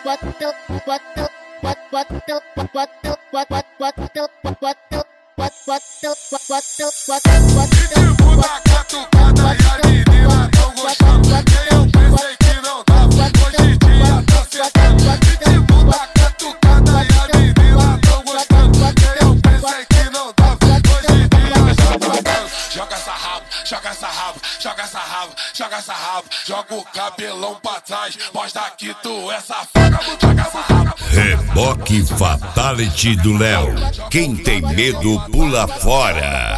Joga essa rabo, joga o cabelão pra trás, mostra que tu é safada, joga essa rabo. Reboque Fatality do Léo, quem tem medo pula fora.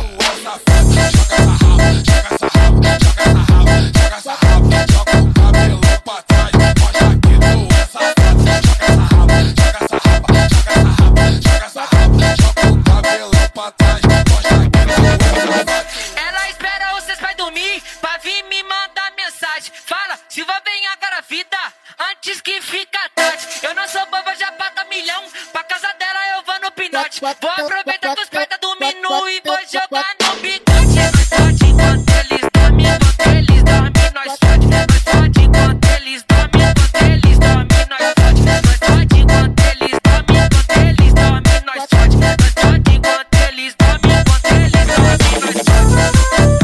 Fala, Silva, vem agora, vida, antes que fica tarde. Eu não sou boba, já paga milhão. Pra casa dela eu vou no pinote. Vou aproveitar que os pais tá dormindo e vou jogar no bicote. Nós fode enquanto eles dormem, enquanto eles dormem, nós fode. Nós fode enquanto eles dormem, enquanto eles dormem, nós fode. Nós fode enquanto eles dormem, enquanto eles dormem, nós fode. Nós fode enquanto eles dormem, enquanto eles dormem, nós fode.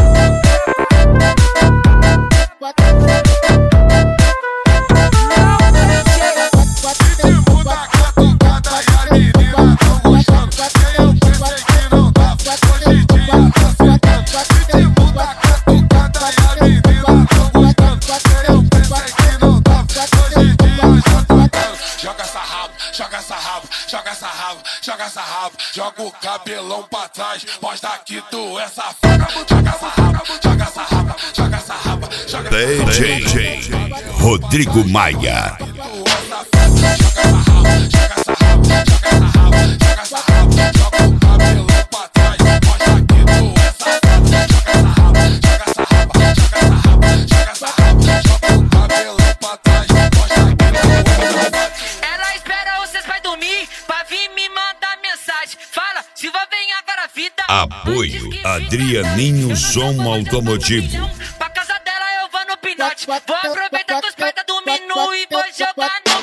Joga o cabelão pra trás, mostra que tu é safada. Joga essa rabo, joga essa rabo, joga essa rabo, joga DJ Rodrigo Maia. Silva, vem agora, vida. Apoio Adrianinho Som Automotivo. Pra casa dela eu vou no pinote. Vou aproveitar que os pais tá dormindo e vou jogar no